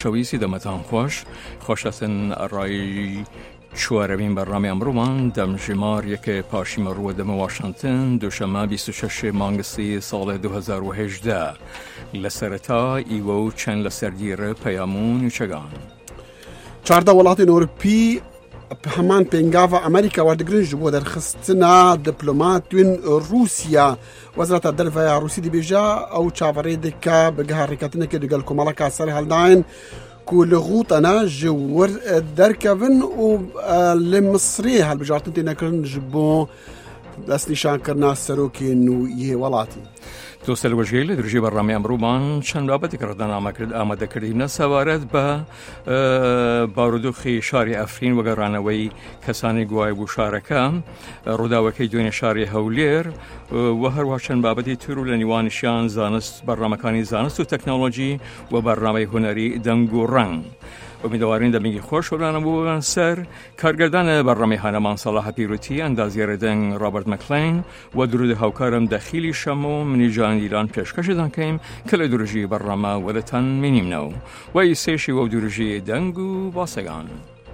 شویسی دمتان خوش هستن رای چوارمین برنامه امرومان دم جمار یک پاشیم رو دم واشنطن دوشنبه 26 مانگسی سال 2018 لسرتا ایوو چند لسردیر پیامون چگان 14 وڵاتین ئەوروپی هەمان پێنگاوە ئەمریکا وەردەگرن بۆ دەرخستنا دیپلۆماتین رووسیا وەزارەتە دەرەوەیە رووسی دەبێژە ئەو چاوەڕێ دەکا بەگەهڕێکەتنێکی لەگەڵ کۆمەڵەکە سەر هەڵداین کو لە غوتەنا ji دەرکەون و لە مسرێ هەڵبژارتن تێنەکردن ji بۆ دەستنیشانکردنا سەرۆکێن و یێ وڵاتی دوستان وجهیل درجی برنامه امرومان چند بابتی کردن آماده کردیم سوارد با بارودوخی شاری افرین و گرانوی کسانی گوای بو شارکم روداوکی دوین شاری هولیر و هر و چند بابتی ترو لنیوانشیان زانست برنامه‌کانی زانست و تکنولوژی و برنامه هنری دنگ و رنگ امیدواریم دمیگی خوش ولان بودن سر کارگردان برنامه هنرمان صلاح پیروتی اندازیاردن رابرت مکلین و درود هاوکارم داخلی شمو منی جان ایران پیشکش دانکیم کل درجی برنامه ولتن منیم نو و ایسیشی و درجی دنگو باسگان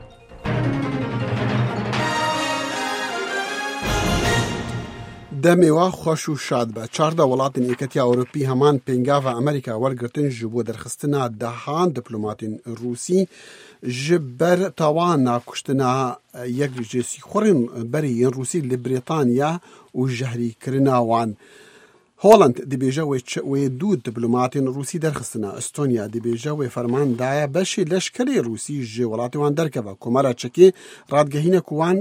دەمێوە خۆش و شاد بە 14 وڵاتین یەکەتیا ئەوروپی هەمان پێنگاوە ئەمریکا وەرگرتن ji بۆ دەرخستنا دەهان دیپلۆماتین رووسی ji ber تاوان کوشتنا یەک جێسی خوڕین بەری یەن رووسی لە برێتانیا و ژەهریکردنا وان هۆڵند دەبێژە وێ دوو دیپلۆماتین رووسی دەرخستنا ئەستۆنیا دەبێژە وێ فەرماندایە بەشی لەشکری رووسی ji وڵاتی وان دەرکەوە کۆمەرە چەکێ ڕادگەهینە کوان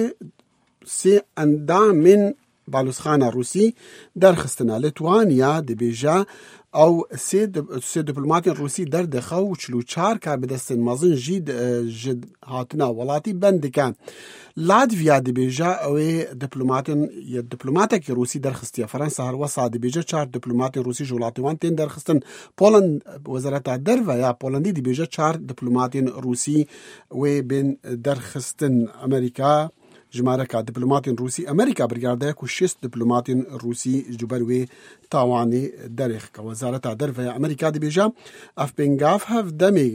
سێ ئەندامین بالوسخانە رووسی دەرخستنا لتوانیا دەبێژە ئەو سێ دیپلۆماتین رووسی دەردەخە و 44 کار بەدەستن مەزن ژی هاتنا وڵاتی بەندەکە لاتڤیا دەبێژە ئەوێ دیپلۆماتێکی رووسی دەرخستیە فەرەنسا هەروەسا دەبێژە 4 دیپلۆماتین رووسی ji وڵاتیوان تێن دەرخستن پۆڵەند وەزارەتە دەرەوەیە پۆڵەندی دەبێژە 4 دیپلۆماتین رووسی وێ بێن دەرخستن ئەمریکا ژمارەکە دیپلۆماتین رووسی ئەمریکا بریگاردەیەک و 6 دیپلۆماتین رووسی جوبەر وێ تاوانی دەرێخکە وەزارەتە دەرەوەیە ئەمریکا دەبێژە ئەف پێنگاف هەف دەمێ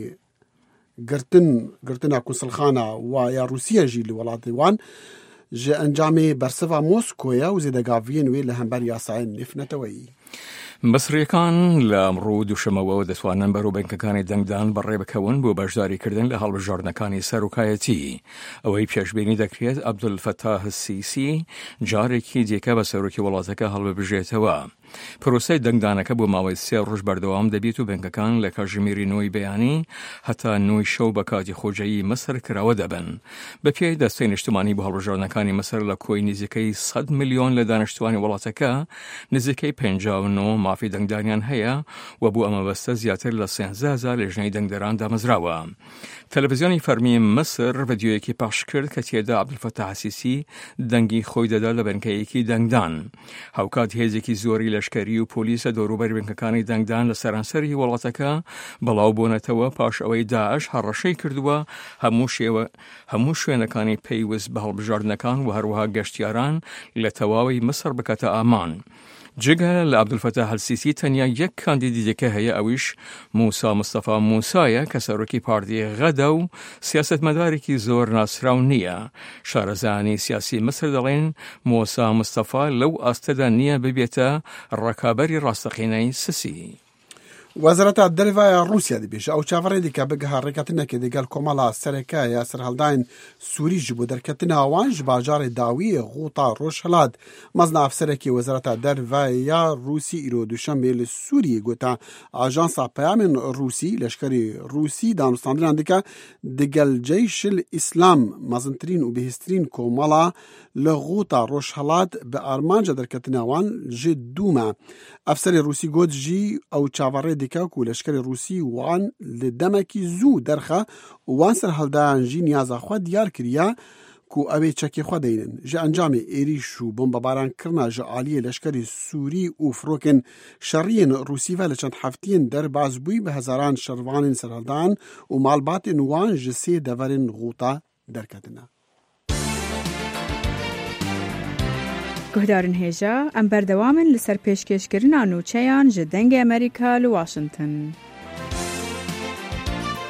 گرتنا کونسڵخانە وایە رووسیەژی لە وڵاتی وان ji ئەنجامێ بەرسەڤا مۆسکۆیە و زێدەگاڤیên wê li hember yasayên nêfneteweyî مصریەکان لە ئەمڕۆ دووشەمەوە دەتوانن بەرەو بنکەکانی دەنگدان بەڕێ بکەون بۆ بەشداریکردن لە هەڵبژاردنەکانی سەرۆکایەتی ئەوەی پێشبینی دەکرێت عەبدولفەتاح السیسی جارێکی دیکە بە سەرۆکی وڵاتەکە هەڵببژێتەوە پرۆسەی دەنگدانەکە بۆ ماوەی 3 ڕۆژ بەردەوام دەبێت و بنکەکان لە کاتژمێری 9 بەیانی هەتا 9 شەو بە کاتی خۆجەیی مەسر کراوە دەبن بەپێی دەستەی نیشتمانی بۆ هەڵبژاردنەکانی مەسر لە کۆی نزیکەی 100 ملیۆن لە دانیشتوانی وڵاتەکە نزیکەی 59 مافی دەنگدانیان هەیە و بۆ ئەمە بەستە زیاتر لە 130,000 لە ژنەی دەنگدەران دامەزراوە تەلەڤیزیۆنی فەرمی مەسر ڤیدیۆیەکی پاش کرد کە تێدا عەبدولفەتاح السیسی دەنگی خۆی دەدا لە بنکەیەکی دەنگدان هاوکات هێزێکی زۆری لەشکری و پۆلیسە دەوروبەری بنکەکانی دەنگدان لە سەرانسەری وڵاتەکە بەڵاو بوونەتەوە پاش ئەوەی داعش هەڕەشەی کردووە هەموو شوێنەکانی پەیوەست بە هەڵبژاردنەکان و هەروەها گەشتیاران لە تەواوی مەسر بکاتە ئامان جگە لە عەبدولفەتاح السیسی تەنیا یەک کاندیدی دیکە هەیە ئەویش موسا مستەفا موسایە کە سەرۆکی پارتی غەدە و سیاسەتمەدارێکی زۆر ناسراو نییە شارەزایانی سیاسی مەسر دەڵێن موسا مستەفا لەو ئاستەدا نییە ببێتە ڕەکابەری ڕاستەقینەی سسی وەزارەتە دەرەوەیە رووسیا دەبێژە ئەو چاوەڕێ دیکە بەگەهڕێکەتنەکە دەگەڵ کۆمەڵا سەرەکایە سەرهەڵداین سووری ji بۆ دەرکەتنا وان ji باژارێ داویە غوتا ڕۆژهەڵات مەزن ئافسەرێکی وەزارەتە دەرەوەیە رووسی ئیرۆ دووشەمبێ لە سووریە گوتا ئاژانسا پەیامên رووسی لەشکری رووسی دانوستاندنان دیکە دەگەل جەیشل ئیسلام مەزنترین و بەهێزترین کۆمەڵا لە غوتا ڕۆژهەڵات بە ئارمانجە دەرکەتنا وان ji دوومە ئەفسەری رووسی گوت jî ئەو چاوەڕێ دیکە و لەشکری رووسی وان لە دەمێکی زوو دەرخە وان سەرهەڵدایان jî نیازا xwe diyar kiriye ku ew ê çekê xwe deynin ji encamê êrîş û bombebarankirinaa ji aliyê leşkerî Sûrî û firokên şerriyên Rûsî ve li çend hefteyên derbas bûî bi hezaran şervanên serhildan û malbatên wan ji sê deverên Ghûta derketine. گهدارن هێژە ئەم بەردەوامن لەسەر پێشکەشکردنا نووچەیان ji dengê Amerîka li Washington.